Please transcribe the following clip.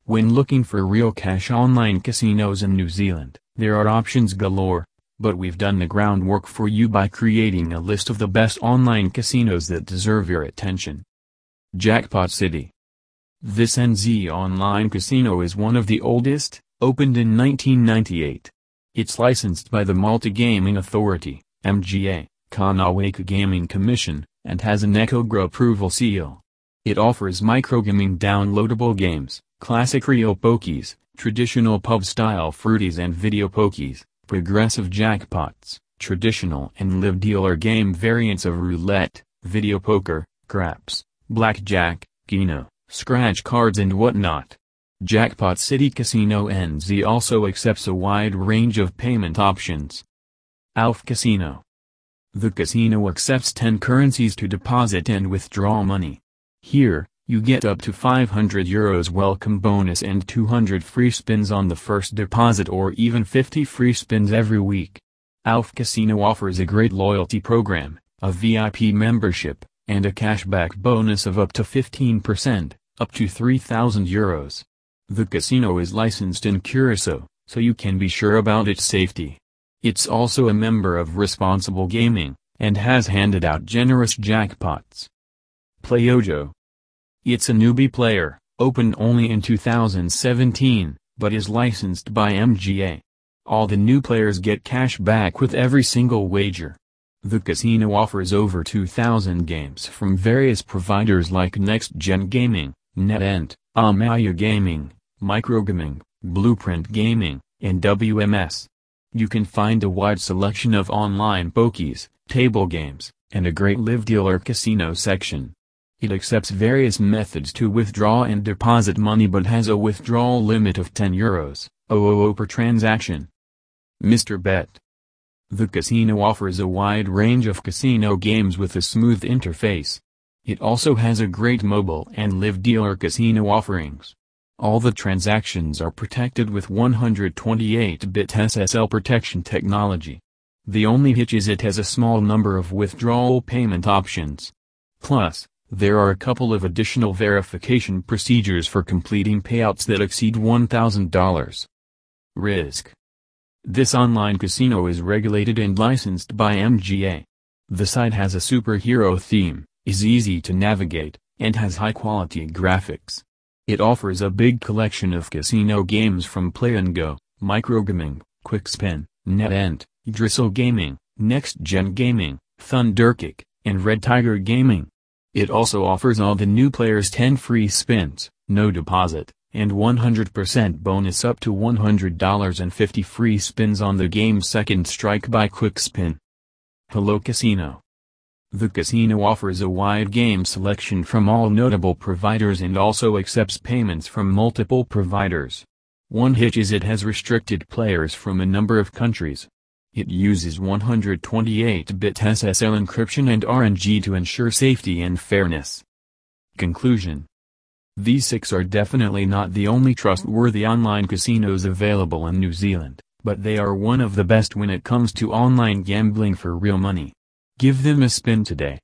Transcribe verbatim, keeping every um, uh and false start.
When looking for real cash online casinos in New Zealand, there are options galore, but we've done the groundwork for you by creating a list of the best online casinos that deserve your attention. Jackpot City. This N Z online casino is one of the oldest, opened in nineteen ninety-eight. It's licensed by the Malta Gaming Authority, M G A, Kahnawake Gaming Commission, and has an EcoGro approval seal. It offers microgaming downloadable games, classic real pokies, traditional pub-style fruities and video pokies, progressive jackpots, traditional and live dealer game variants of roulette, video poker, craps, blackjack, keno, scratch cards and whatnot. Jackpot City Casino N Z also accepts a wide range of payment options. Alf Casino. The casino accepts ten currencies to deposit and withdraw money. Here, you get up to five hundred euros welcome bonus and two hundred free spins on the first deposit or even fifty free spins every week. Alf Casino offers a great loyalty program, a V I P membership, and a cashback bonus of up to fifteen percent, up to three thousand euros. The casino is licensed in Curacao, so you can be sure about its safety. It's also a member of Responsible Gaming, and has handed out generous jackpots. Playojo. It's a newbie player, opened only in two thousand seventeen, but is licensed by M G A. All the new players get cash back with every single wager. The casino offers over two thousand games from various providers like Next Gen Gaming, NetEnt, Amaya Gaming, Microgaming, Blueprint Gaming, and W M S. You can find a wide selection of online pokies, table games, and a great live dealer casino section. It accepts various methods to withdraw and deposit money but has a withdrawal limit of ten euros per transaction. Mister Bet. The casino offers a wide range of casino games with a smooth interface. It also has a great mobile and live dealer casino offerings. All the transactions are protected with one hundred twenty-eight bit S S L protection technology. The only hitch is it has a small number of withdrawal payment options. Plus, there are a couple of additional verification procedures for completing payouts that exceed one thousand dollars. Risk. This online casino is regulated and licensed by M G A. The site has a superhero theme, is easy to navigate, and has high-quality graphics. It offers a big collection of casino games from Play and Go, Microgaming, Quickspin, NetEnt, Drizzle Gaming, Next Gen Gaming, Thunderkick, and Red Tiger Gaming. It also offers all the new players ten free spins, no deposit, and one hundred percent bonus up to one hundred dollars and fifty free spins on the game Second Strike by Quickspin. Hello Casino. The casino offers a wide game selection from all notable providers and also accepts payments from multiple providers. One hitch is it has restricted players from a number of countries. It uses one hundred twenty-eight bit S S L encryption and R N G to ensure safety and fairness. Conclusion. These six are definitely not the only trustworthy online casinos available in New Zealand, but they are one of the best when it comes to online gambling for real money. Give them a spin today.